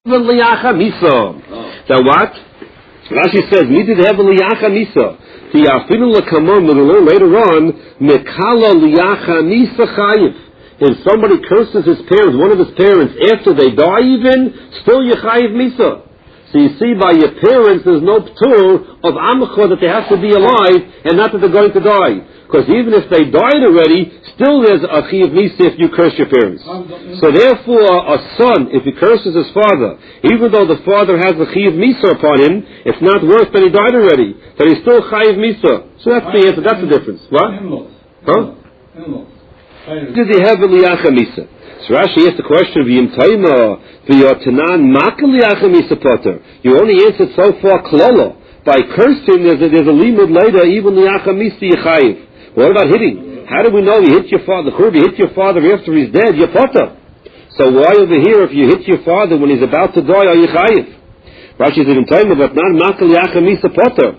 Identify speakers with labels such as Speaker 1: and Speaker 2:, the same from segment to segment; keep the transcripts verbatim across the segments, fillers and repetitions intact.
Speaker 1: Now what? Rashi says, "Midid hevel liyacha misa." The afinu lakamon we'll learn later on. Mekala liyacha misa chayiv. If somebody curses his parents, one of his parents, after they die, even still yechayiv misa. So you see, by your parents, there's no ptur of amcha that they have to be alive, and not that they're going to die. Because even if they died already, still there's a chiyav misa if you curse your parents. So therefore, a son, if he curses his father, even though the father has the chiyav misa upon him, it's not worse than he died already. But he's still chayiv misa. So that's the answer. That's the difference. What? Huh? Did he have a liyacha misa? So Rashi asked the question of Yim Taima, v'yotanan makal liyacha misa potter. You only answered so far klolo. By cursing, there's a, there's a limud later, even liyacha misa yechayiv. What about hitting? How do we know you hit your father? If you hit your father after he's dead, you're potter. So why over here, if you hit your father when he's about to die, are you chayiv? Rashi said in time, but not makal liyacha misa potter.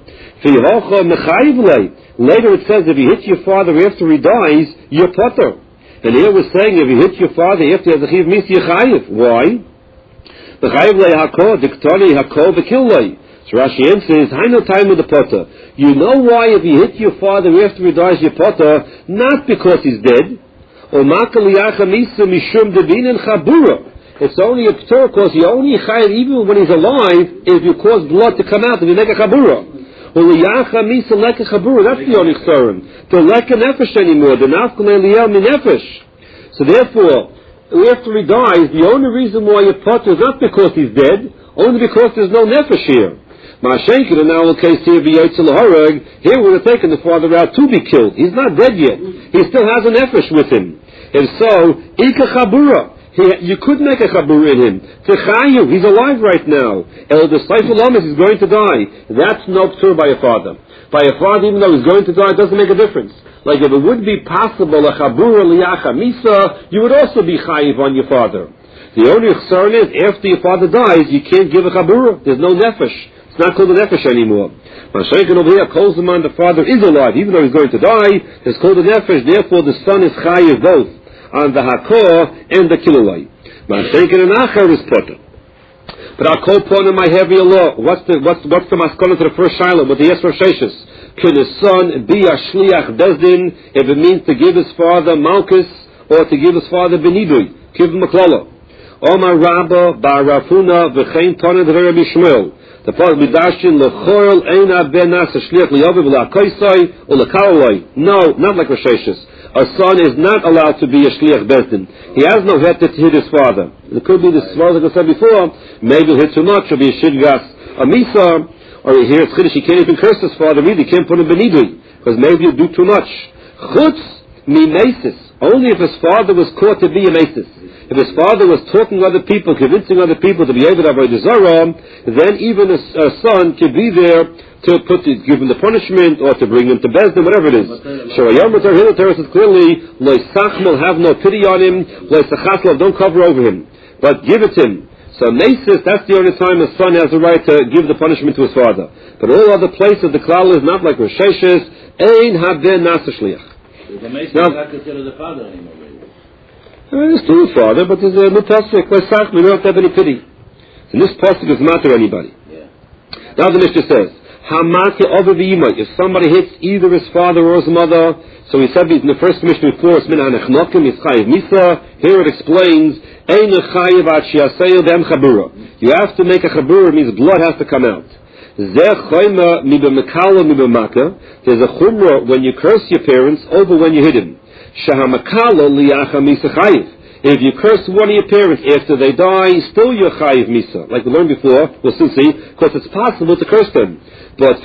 Speaker 1: Later it says if you hit your father after he dies, you're potter. And here we're saying if you hit your father after he has a chiv misa, you're chayiv. Why? The chayiv lei hakol, diktoni hakol v'kil lei. So Rashi answers, I know time with the potter. You know why if you hit your father after he dies, you're potter, not because he's dead. Or makal liyacha misa mishum devin and chabura. It's only a ptur because you only chayiv even when he's alive if you cause blood to come out, if you make a chabura. Or liyacha misa leka chabura, that's the only chsarim. The leka nefesh anymore, the nafkal eliyel min nefesh. So therefore, after he dies, the only reason why you're potter is not because he's dead, only because there's no nefesh here. Ma'ashenkin, in our case here, here we're taking the father out to be killed. He's not dead yet. He still has a nefesh with him. And so, ika chabura. He, you could make a chabura in him. Techayu, he's alive right now. El Disciple Lamas is going to die. That's no ptur by a father. By a father, even though he's going to die, it doesn't make a difference. Like if it would be possible, a chabura liyacha misa, you would also be chayiv on your father. The only concern is, after your father dies, you can't give a chabura. There's no nefesh. It's not called a nefesh anymore. Mashiach over here calls him on the father is alive, even though he's going to die. It's called a nefesh. Therefore, the son is chayiv both on the hakor and the kilolai. Mashiach and Achar is potter. But I'll call upon him my heavier law. What's the what's what's the maskana to the first shiloh with the Yesro Sheshes? Can his son be a shliach bezdin if it means to give his father malchus or to give his father benidui? Give him a klala. Omar Rabba bar Rafuna v'chein tana d'Rei Rabbi Shmuel. The part midashin lechoil eina ben nas a shliach liyaviv la'akaisai or la'kaolai. No, not like Rasheshes. A son is not allowed to be a shliach bezdin. He has no head to hit his father. It could be this, as I said before, maybe he'll hit too much, or be a shidgas, a misa, or here it's chiddush, he can't even curse his father either, he can't put him benidui, because maybe you do too much. Chutz mi mesis, only if his father was caught to be a mesis. If his father was talking to other people, convincing other people to be able to avoid the zara, then even a, a son could be there to put to give him the punishment or to bring him to Bezdin, whatever it is. Shorayam Matar Hilatar says clearly, Loi Sachmal, have no pity on him, Loi Sachasla, don't cover over him, but give it to him. So Mesis, that's the only time a son has the right to give the punishment to his father. But all other places, the klal is not like Rosheshes, Ein Haben Nasa Shliach.
Speaker 2: The Mesis is not considered the father anymore.
Speaker 1: It's still a father, but there's a mutasik, Loi Sachmal, we don't have any pity. And this pasuk does not matter anybody.
Speaker 2: Yeah.
Speaker 1: Now the Mishnah says, if somebody hits either his father or his mother, so he said in the first Mishnah before, here it explains, you have to make a chabura, means blood has to come out. There's a chumrah when you curse your parents over when you hit him. If you curse one of your parents after they die, still you're chayiv misa. Like we learned before, we'll soon see, because it's possible to curse them. But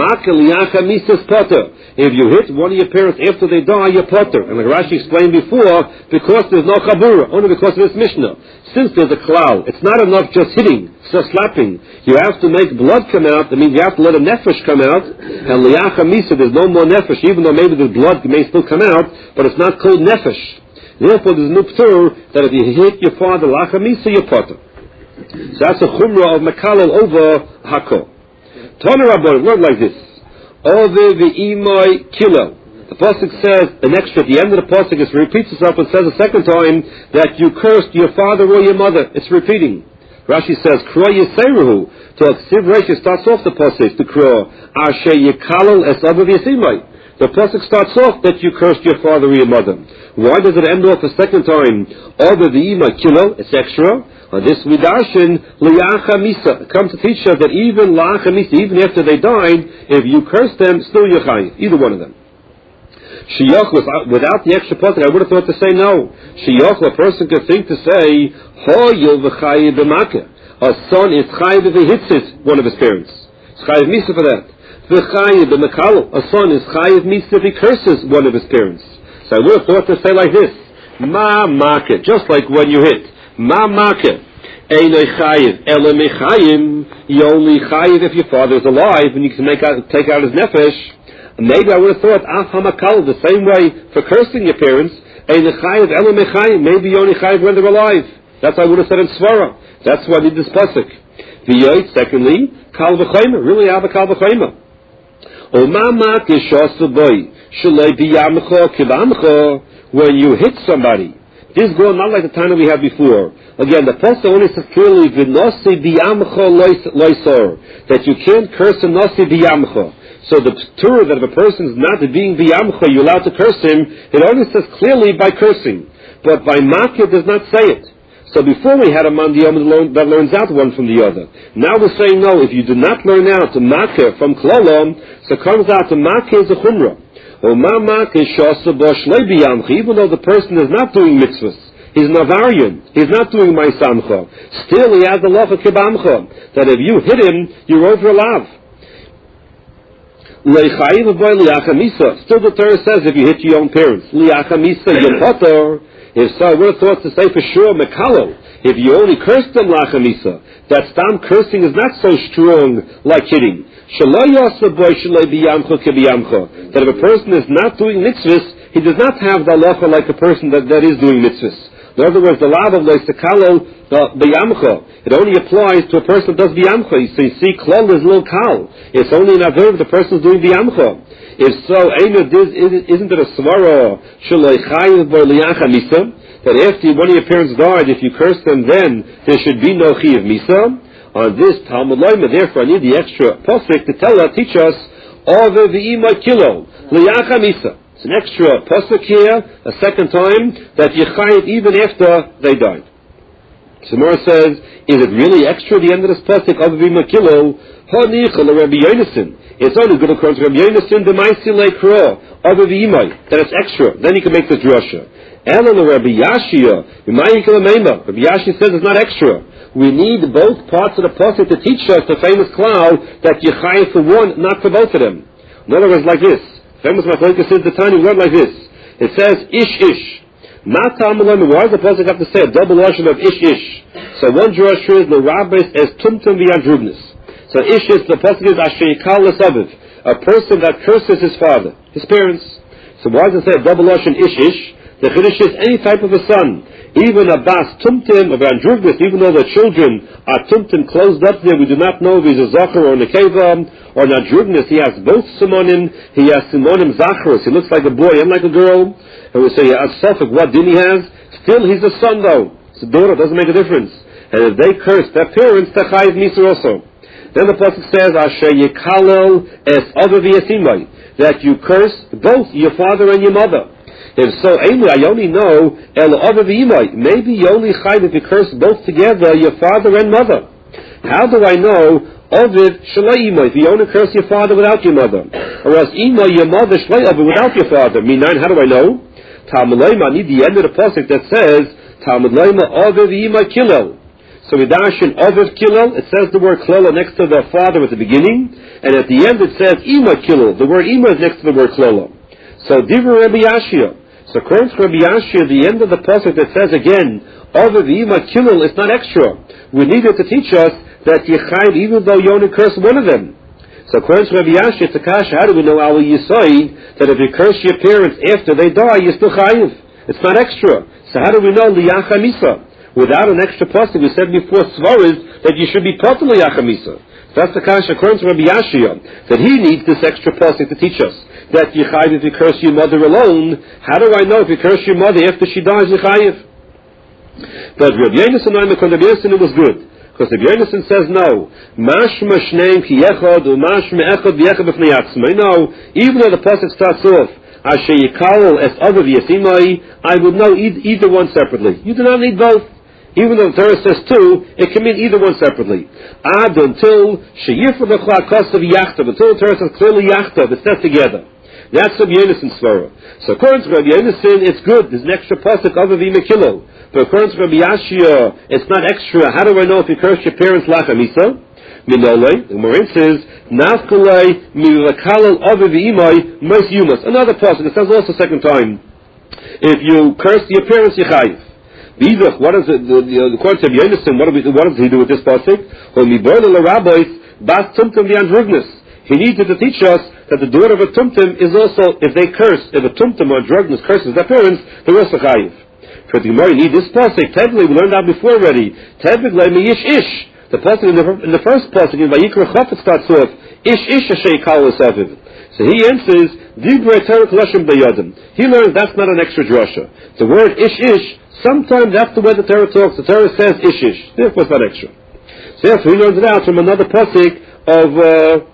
Speaker 1: if you hit one of your parents after they die, you're potter. And like Rashi explained before, because there's no chabura, only because of this Mishnah. Since there's a klal, it's not enough just hitting, just slapping. You have to make blood come out. That means you have to let a nefesh come out. And liyacha misa, there's no more nefesh, even though maybe the blood may still come out, but it's not called nefesh. Therefore, there's no ptur that if you hit your father liyacha misa, you're potter. So that's a chumrah of mekalel over hako. Tana Rabbon, word like this. Ove v'imoi kilo. The pasuk says, the next at the end of the pasuk, it repeats itself and says a second time that you cursed your father or your mother. It's repeating. Rashi says, Kro Yiseruhu. So Siv Reisha starts off the pasuk, the Kro, Asher Yikalel Es Abav Yasimai. The pasuk starts off that you cursed your father or your mother. Why does it end off a second time? Over the Ima Kilo, it's extra. On this we darshan, Liacha Misa. It comes to teach us that even Lacha Misa, even after they died, if you curse them, still you're chayiv. Either one of them. Shiyach, without the extra pasuk, I would have thought to say no. Shiyach, a person could think to say, Ho yil v'chayiv b'makeh. A son is chayiv if he hits his, one of his parents. It's chayiv misa for that. V'chayiv b'makalo. A son is chayiv misa if he curses one of his parents. So I would have thought to say like this. Ma makeh. Just like when you hit. Ma makeh. Einoi chayiv. Ele mechayim. You only chayiv if your father is alive and you can make out, take out his nefesh. Maybe I would have thought, Af HaMakal, the same way for cursing your parents, maybe you only chayiv when they're alive. That's what I would have said in Svara. That's why I did this pasuk. V'yoyt, secondly, Kal V'chayma, really Abba Kal V'chayma. Umamak Yishosu Boy, Shalei B'yamcho Kivamcho, when you hit somebody. This is going not like the time that we had before. Again, the pasuk only says clearly, V'nosi B'yamcho Loisor, that you can't curse a Nosi B'yamcho. So the Torah that if a person is not being b'yamcha, you're allowed to curse him, it only says clearly by cursing. But by makir does not say it. So before we had a man that learns out one from the other. Now we're saying no, if you do not learn out to makir from klolom, so it comes out to makir is a chumrah. Or ma makir shasa bosh le b'yamcha, even though the person is not doing mitzvahs. He's an avarian. He's not doing ma'asamcha. Still he has the law of kibamcha, that if you hit him, you're over a lav. Still the Torah says if you hit your own parents, if so, I would have thought to say for sure, Mekalo, if you only curse them, that stam cursing is not so strong like hitting. That if a person is not doing mitzvahs, he does not have the halacha like a person that, that is doing mitzvahs. In other words, the law of Leisekalo b'yamcha, it only applies to a person that does b'yamcha. So you see, klal is a little kal. It's only an aver if the person is doing b'yamcha. If so, isn't it a svara shaloi chayiv bo liyacha misa, that after one of your parents died, if you curse them, then there should be no chayiv misa? On this Talmud Loima, therefore I need the extra pasuk to tell us, teach us, over v'ima kilo liyacha misa. It's an extra pasuk here, a second time, that you chayiv even after they died. Samara says, is it really extra at the end of this pasuk, of v'ima kilo, hanichal Rabbi Yonason? It's only good according to Rabbi Yonason, the ma'asile kro, of v'imai, that it's extra. Then you can make the drasha. Ellen Rabbi Yashia, Rabbi Yashia says it's not extra. We need both parts of the pasuk to teach us the famous cloud that you chayiv for one, not for both of them. In other words, like this. Famous Machlokes says the tiny word like this. It says ish ish. Mata Amalem. Why does the pasuk have to say a double version of ish ish? So one drasha is the rabbis as tumtum v'yandrubnis. So ish ish, the pasuk is asher yikal lesaviv, a person that curses his father, his parents. So why does it say a double version ish ish? The chiddush is any type of a son, even a bas tumtum of andrubnis, even though the children are tumtum closed up there, we do not know if he's a zachar or a nekeva. Or Nadrubnis, he has both simonim, he has simonim zacharos, he looks like a boy and like a girl, and we say, as Suffolk, what din he has? Still he's a son though, it's a daughter, doesn't make a difference. And if they curse their parents, they're chayiv miser also. Then the pasuk says, Asher yikalel es other v'yasimai, that you curse both your father and your mother. If so, I only know el other v'imai, maybe you only chayiv if you curse both together, your father and mother. How do I know? Ovid shalai imay, if you only curse your father without your mother, or else imay your mother shalai ovid without your father. Minayin, how do I know? Talmud Loima, I need the end of the pasuk that says Talmud Loima ovid imay kilel. So we dash in ovid kilel. It says the word klala next to the father at the beginning, and at the end it says imay kilel. The word imay is next to the word klala. So divra Rabbi Yashia. So according to Rabbi Yashia, the end of the pasuk that says again ovid imay kilel is not extra. We need it to teach us that you chayiv even though you only curse one of them. So according to Rabbi Yashia, it's a kasha, how do we know our yisoid that if you curse your parents after they die, you're still chayiv? It's not extra. So how do we know liyacha misa? Without an extra pasuk, we said before svaris that you should be part of liyacha misa. That's the kasha according to Rabbi Yashia, that he needs this extra pasuk to teach us that you chayiv if you curse your mother alone. How do I know if you curse your mother after she dies, you chayiv? But Rabbi Yonason, it was good. Because if Yonason says no, mashma shneim ki yechad u mashma echad v'yechad b'fnei atzmai. No, even though the pasuk starts off asher yikal es other v'yasimai, I would know e- either one separately. You do not need both. Even though the Torah says two, it can mean either one separately. Ad until sheyifra b'chla kosav yachtav, until the Torah says clearly yachtav, it's set together. That's Rabbi Yonasan's svara. So according to Rabbi Yonasan, it's good. There's an extra pasuk of Avi Mekilo. But according to Rabbi Yashia, it's not extra. How do I know if you curse your parents lachamisa? Minolei. The Morin says, Nafkalei milakalel Avi v'imai mais yumas. Another pasuk. It says also second time. If you curse your parents, you chayiv. V'idach, what is it? The, the, according to Rabbi Yonasan, what, we, what does he do with this pasuk? Well, miborda l'rabbis bas tumtum v'andrugnis. He needed to teach us that the daughter of a tumtum is also, if they curse, if a tumtum or a drugness curses their parents, they're also chayiv. For the Gemara, you need this pasuk. Technically, we learned that before already. Technically, mi ish ish. The pasuk in the, in the first pasuk in Vayikra Chafetz starts off ish ish ashay kal esaviv. So he answers divrei Torah kolashim beyadim. He learns that's not an extra drasha. The word ish ish, sometimes that's the way the Torah talks. The Torah says ish ish. Therefore, it's not extra. So therefore, he learns it out from another pasuk of. Uh,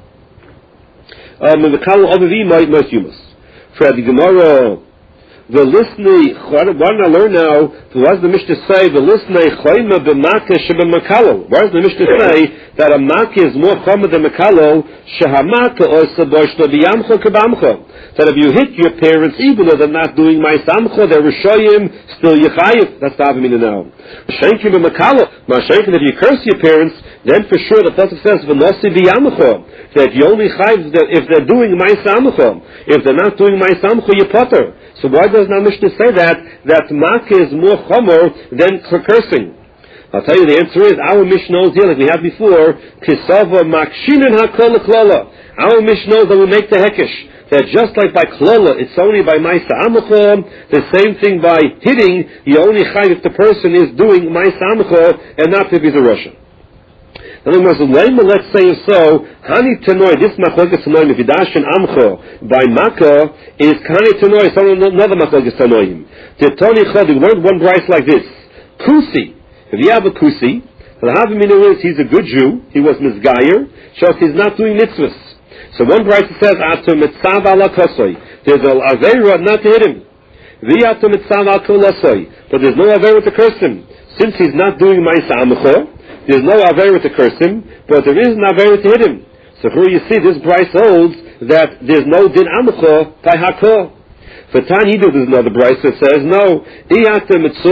Speaker 1: Um, the Kal Avivi might most humus. For the Gemara, the listening, what do I learn now? What does the Mishnah say? The listening, Chayma b'Makah sheb'Makalo. Why does the Mishnah say that a Makah is more chama than Makalo? Shehamaka oisa boshno b'yamcho k'bamcho. That if you hit your parents, even though they're not doing my samcho, they're rishoyim, still yichayif. That's the Avimina now. Shenkim b'Makalo. Mashenkim, if you curse your parents, then for sure the pasuk says v'nosi b'yamcho. That you only chayiv if they're doing my samcho. If they're not doing my samcho, you potter. So why does now Mishnah say that that Makkah is more chomer than cursing? I'll tell you the answer is our Mishnah here, like we had before, Kisava Makshinin Hakol Klola. Our Mishnah that we make the hekesh. That just like by Klola, it's only by Maisa Amachom, the same thing by hitting, you only chayv if the person is doing Maisa Amachom and not if he's a Russian. In other words, let's say so, Hani Tanoi, this Machlokes Tanoim, if Yidashin Amcho, by Makkah, is Hani Tanoi, so another Machlokes Tanoim. The Tony Chod, we learned one price like this. Kusi. If you have a Kusi, the Havimina is, he's a good Jew, he was Mizgayer, shows he's not doing mitzvahs. So one price says, Atu Mitzav ala Kosoi. There's an Aveira not to hit him. V'atu Mitzav ala Kolosoi. But there's no Aveira to curse him. Since he's not doing Ma'isa Amcho, there's no Avera to curse him, but there is an Avera to hit him. So here you see, this Bryce holds that there's no Din Amcho by Hakol. For Tanidu, there's another Bryce that says, no, that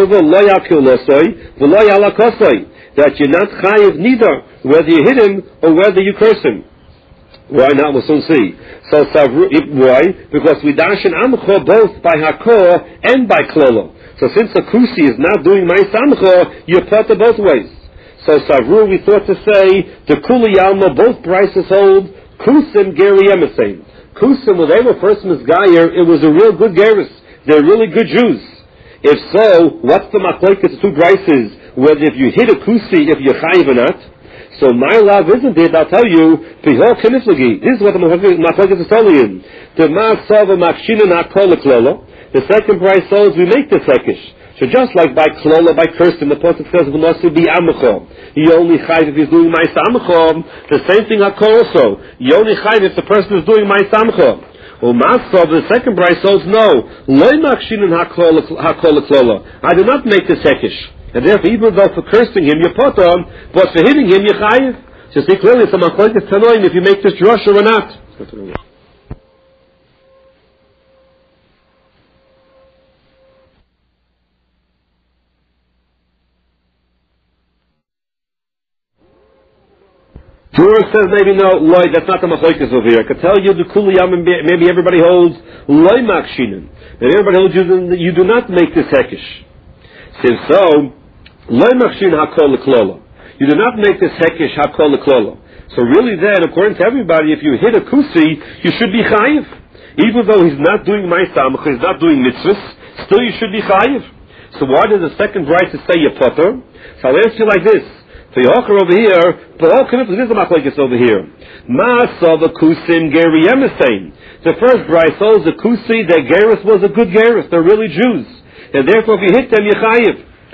Speaker 1: you're not chayiv neither, whether you hit him or whether you curse him. Why not? We'll soon see. So, why? Because we dash an Amcho both by Hakol and by Klolo. So since the Kusi is not doing my Samcho, you're part of both ways. So Savru, we thought to say, the Kuli Yalma, both prices hold, Kusim Geri Emesain. Kusim, when they were first Misgayer, it was a real good Geris. They're really good Jews. If so, what's the Machlokes, the two prices, whether if you hit a Kusi, if you're Chayiv or not? So my love isn't it, I'll tell you, Pihol Keniflagi. This is what the Machlokes is telling you. The Ma'asava Makshinan HaKol Klolo. The second price holds, we make the Sekish. So just like by Klola, by Kirsten, the Pasuk says, "V'nosi bi amachom." You only chayv if he's doing my samachom. The same thing Hakol also. You only chayv if the person is doing my samachom. Well, Masov, the second price holds no. Loy makshinin Hakol Klola. I do not make this hekish, and therefore, even though for cursing him you put on, but for hitting him you chayv. So see clearly, it's a machlokes tanoim if you make this drasha or not. Torah says maybe no, loy, that's not the machlokes over here. I could tell you the kuliyam, maybe everybody holds loy makshinin. And everybody holds you, you do not make this hekish. Since so, loy makshin hakol leklola. You do not make this hekish hakol leklola. So really then, according to everybody, if you hit a kusi, you should be chayiv. Even though he's not doing ma'asam, he's not doing mitzvahs, still you should be chayiv. So why does the second price say you potter? So I'll answer you like this. So Yocher over here, but all connected, this is the machlokes over here. Ma'asa the kusim geri emesain. The first price holds the kusi that Geris was a good Geris. They're really Jews, and therefore if you hit them, you chayiv.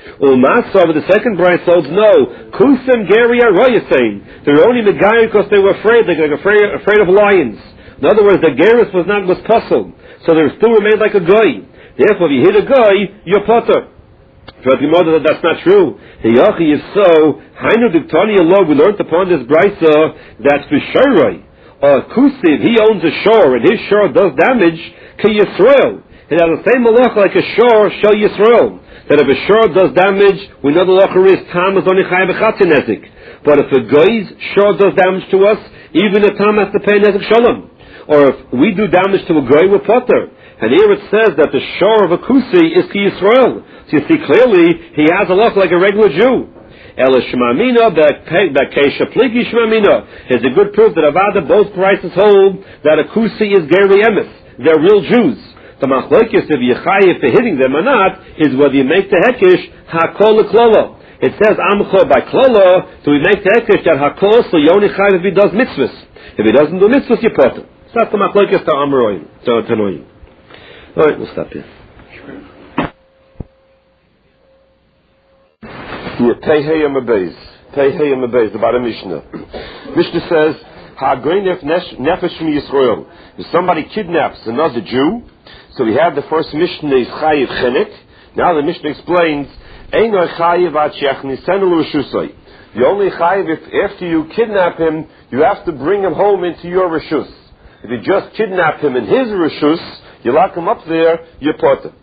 Speaker 1: U'masa, but the second bride holds no. Kusem geri aroyasein. They're only megayer because they were afraid, they were afraid, afraid of lions. In other words, the gerus was not was puzzled, so they still remained like a guy. Therefore, if you hit a guy, you're potter. But the mother that that's not true. Hiyachi, if so, Hainu Diktani Allah, we learned upon this brisa that B'Shairoi, or Kusiv, he owns a shore, and his shore does damage, Ki Yisrael. It has the same malach like a shore, Shel Yisrael. That if a shore does damage, we know the lacher is Tam is only Chai B'Chatzin Nezik. But if a guy's shore does damage to us, even a Tam has to pay Nezik Shalom. Or if we do damage to a guy, we're potter. And here it says that the shore of a Kusi is Ki Yisrael. So you see clearly, he has a look like a regular Jew. Ela Shemamina, that Kesha Pligi Shemamina, is a good proof that Avada, both prices hold that a Kusi is Geri Emes. They're real Jews. The Machlokes, if you're chayiv for hitting them or not, is whether you make the Hekish, Hakol Klolo. It says Amcho by Klolo, so we make the Hekish that Hakol, so you only chayiv if he does mitzvahs. If he doesn't do mitzvahs, you put him. So that's the Machlokes to Amroim, to Tanoim. Alright, we'll stop here.
Speaker 3: Here, Pehei Amabeis. Pehei Amabeis, the bottom Mishnah. Mishnah says, Ha'goynef nefesh mi Yisrael. If somebody kidnaps another Jew, so we have the first Mishnah is Chayiv Chenek. Now the Mishnah explains, Eino Chayiv at Shechnisenu l'Reshusai. You only Chayiv if after you kidnap him, you have to bring him home into your Reshus. If you just kidnap him in his Reshus, you lock him up there, you're potter.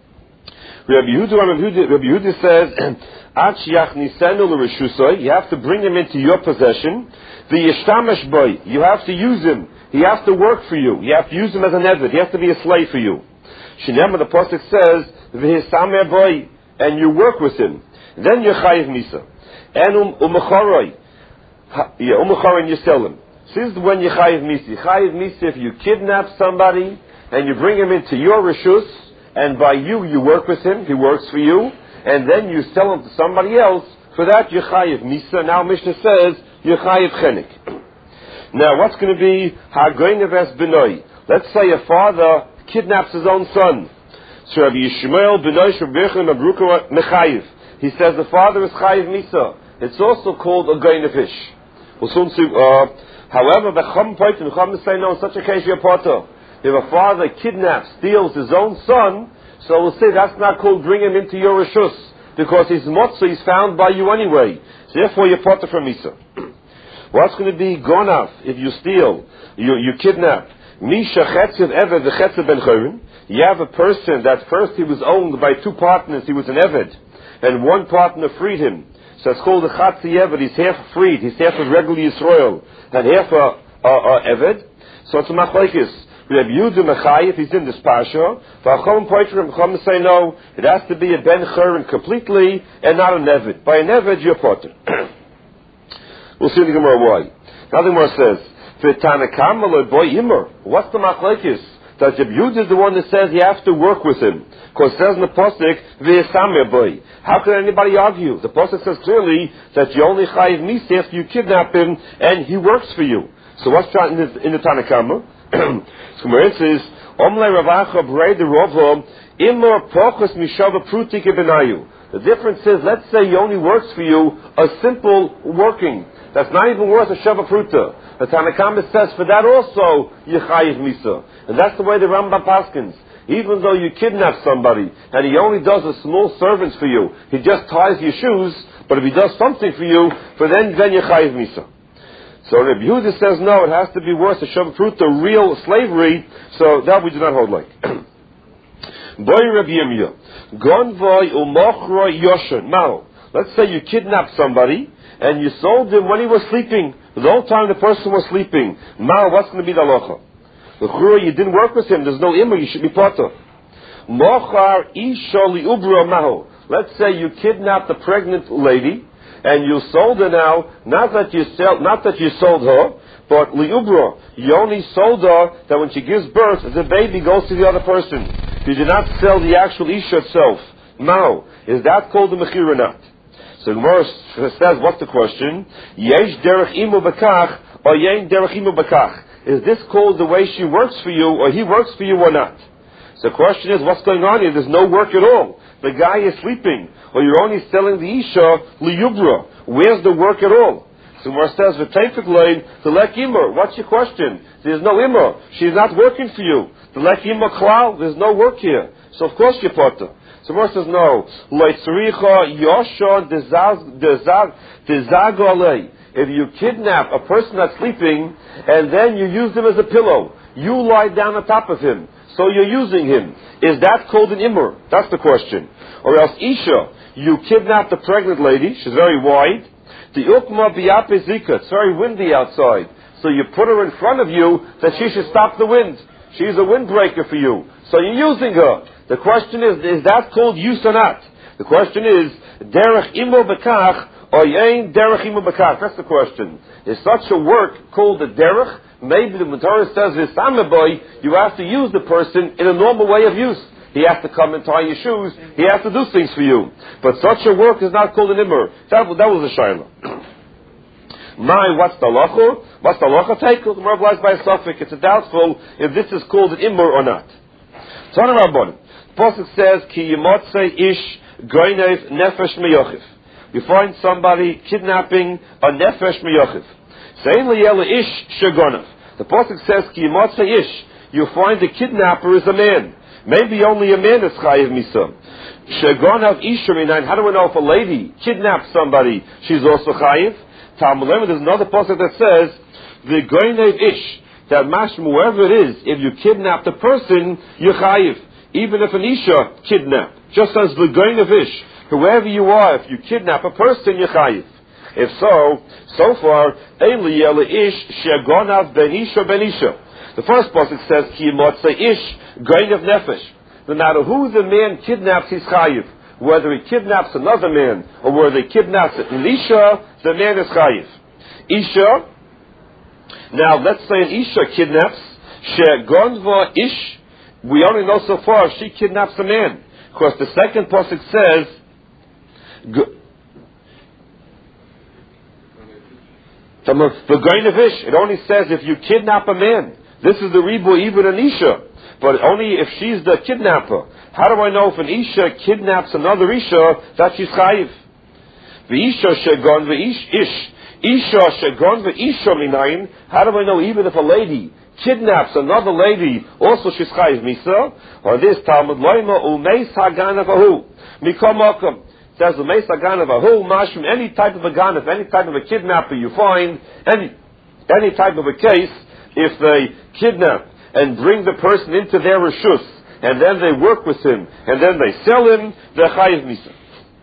Speaker 3: Rabbi Yehuda, Rabbi Yehuda says, At Shechnisenu l'Reshusai, you have to bring him into your possession. The Yishtamesh boy, you have to use him. He has to work for you. You have to use him as an eved. He has to be a slave for you. Shinema, the pasuk says, "V'hisamer boy," and you work with him. Then you're chayiv misa. And um umacharoi, yeah, umacharoi, and you sell him. This is when you chayiv misa. Chayiv misa if you kidnap somebody and you bring him into your reshus, and by you you work with him. He works for you, and then you sell him to somebody else. For that you're chayiv misa. Now Mishnah says you're chayiv chenik. Now, what's going to be Hagoyneves Benoi? Let's say a father kidnaps his own son. So Rabbi Yishmael Benoi Shabirchim Abruka Mechayiv. He says the father is Chayiv Misa. It's also called a Goynevish. We'll soon see. Uh, however, the Chum Poitim, the Chum say no, in such a case you're potter. If a father kidnaps, steals his own son, so we'll say that's not called bring him into your Rishus, because his Motza is found by you anyway. So therefore you're potter from Misa. What's going to be gonav if you steal, you, you kidnap? Misha chetziv eved v'chetziv ben chayrin. You have a person that first he was owned by two partners, he was an eved, and one partner freed him. So it's called a chatzi eved, he's half freed, he's half a regular Yisrael, and half a, a, a eved. So it's a machlekes. We have Yehuda Mechayiv, he's in this parsha. V'achom poitrim, Chum say no, it has to be a ben chayrin completely, and not an eved. By an eved, you're potter. We'll see in the Gemara why. Now the Gemara says, what's the machlekes? That Rabbi Yehuda is the one that says you have to work with him. Because it says in the pasuk, boy. How can anybody argue? The pasuk says clearly that you only chayiv misa after you kidnap him and he works for you. So what's in the, in the Tanakama? So Gemara says, Omle Ravacha Brei de Rovo, Imor Pochos Mishava Prutik Benayu. The difference is, let's say he only works for you a simple working. That's not even worth a shava pruta. The Tanakhama says for that also yechayiv misa, and that's the way the Rambam paskins. Even though you kidnap somebody and he only does a small service for you, he just ties your shoes. But if he does something for you, for then then yechayiv misa. So Rabbi Yehuda says no, it has to be worth a shava pruta, real slavery. So that we do not hold like. Boy Rabbi Yirmiyah, gonvoy umochro yoshen. Now, let's say you kidnapped somebody and you sold him when he was sleeping. The whole time the person was sleeping. Now, what's going to be the halacha? The chura, you didn't work with him. There's no imur. You should be potter. Mochar isha liubra mahu. Let's say you kidnapped a pregnant lady and you sold her now. Not that you sell, not that you sold her, but liubra. You only sold her that when she gives birth, the baby goes to the other person. You did not sell the actual isha itself. Now, is that called the mechir or not? So Gemara says, what's the question? Yesh derech imu bakach, or yein derech imu bakach. Is this called the way she works for you, or he works for you, or not? So the question is, what's going on here? There's no work at all. the guy is sleeping, or you're only selling the Isha liyubra. Where's the work at all? So Gemara says, "V'teifik loin the lek imur." What's your question? There's no imur. She's not working for you. The lek imur klal. There's no work here. So of course you potter. So Gemara says, "No. Loitzricha yosha dezag dezag If you kidnap a person that's sleeping and then you use him as a pillow, you lie down on top of him, so you're using him. Is that called an imur? That's the question. Or else Isha, you kidnapped a pregnant lady. She's very wide. The ukma biyape zika. It's very windy outside. So you put her in front of you that she should stop the wind. She's a windbreaker for you. So you're using her. The question is, is that called use or not? The question is, derech imo bekach or yain derech imo bekach? That's the question. Is such a work called a derech? Maybe the Torah says, V'samaboy, you have to use the person in a normal way of use. He has to come and tie your shoes. He has to do things for you. But such a work is not called an imur. That, that was a shayla. My, what's the halacha? What's the halacha? Take it. The Gemara lies by a suffix. It's a doubtful if this is called an imur or not. Tana Rabbanan. The pasuk says, Ki yimotzei ish goynev nefesh meyochiv. You find somebody kidnapping a nefesh meyochiv. Sein liyela ish shegonav. The pasuk says, Ki yimotzei ish. You find the kidnapper is a man. Maybe only a man is chayiv misa. Shegonav isha minayin. How do we know if a lady kidnaps somebody, she's also chayiv? Talmud Lema, there's another pasuk that says, the goynev ish. That mashma, wherever it is, if you kidnap the person, you're chayiv. Even if an isha kidnap. Just as the goynev ish. Whoever you are, if you kidnap a person, you're chayiv. If so, so far, ein liyela ish shegonav ben isha ben isha. The first pasuk says, Ki motzei ish goynev nefesh. No matter who the man kidnaps, he's chayiv. Whether he kidnaps another man, or whether he kidnaps an isha, the man is chayiv. Isha, now let's say an isha kidnaps, shegonva ish, we only know so far she kidnaps a man. Because the second pasuk says, the goynev ish, it only says if you kidnap a man. This is the ribu, even an isha. But only if she's the kidnapper. How do I know if an isha kidnaps another isha that she's chayiv? V'isha shegon v'ish ish. Isha shegon v'isha minayin. How do I know even if a lady kidnaps another lady, also she's chayiv misa? Or this Talmud loima umeis haganav ahu. Mikom makom. It says umeis haganav ahu mashum. Any type of a ganav, any type of a kidnapper you find, any any type of a case, if they kidnap and bring the person into their reshus, and then they work with him, and then they sell him, they're chayiv misa.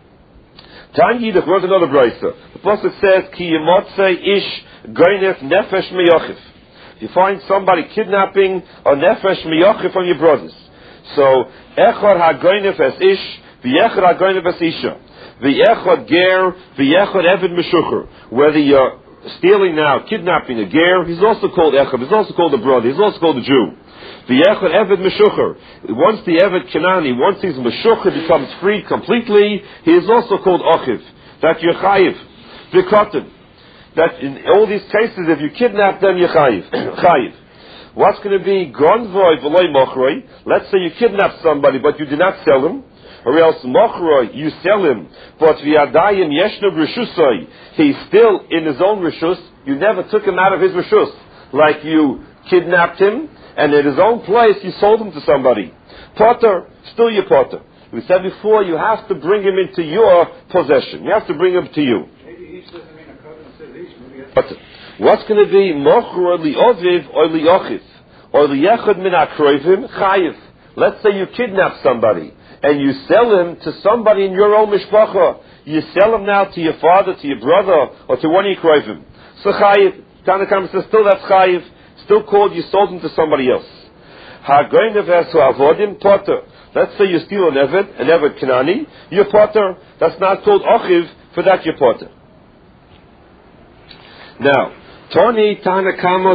Speaker 3: Tanyi, the word another brayso. The pasuk says, Ki yimotzei ish goynef nefesh meyochiv. You find somebody kidnapping a nefesh meyochiv from your brothers. So, echad ha-goynef es ish, v'yechad ha-goynef es isha. V'yechad ger, v'yechad eved meshucher. Whether you're stealing now, kidnapping a ger, he's also called echad, he's also called a brother, he's also called a Jew. The echad eved meshucher. Once the eved Kenani, once he's meshucher, becomes free completely, he is also called achiv. That you're chayiv. V'kotten. That in all these cases, if you kidnap them, you're chayiv. chayiv. What's going to be gonvoy v'loy mochroi? Let's say you kidnap somebody, but you did not sell him. Or else mochroi, you sell him, but v'yadayim yeshnu reshusoi. He's still in his own reshus. You never took him out of his reshus. Like you kidnapped him, and at his own place you sold him to somebody. Potter, still your potter. We said before, you have to bring him into your possession. You have to bring him to you.
Speaker 4: Maybe each doesn't mean a covenant says each. Maybe
Speaker 3: Potter. What's going to be mochro li'oviv or li'ochiv? Or li'echad min akroivim chayiv. Let's say you kidnap somebody, and you sell him to somebody in your own mishpacha. You sell him now to your father, to your brother, or to one of your kroivim. So chayiv. Tanakam says still that's chayiv. Still called, you sold him to somebody else. Ha-goynev es avodim potter. Let's say you steal an eved, an eved Kenani, you're potter. That's not called achiv, for that you're potter. Now, Tony Tanakama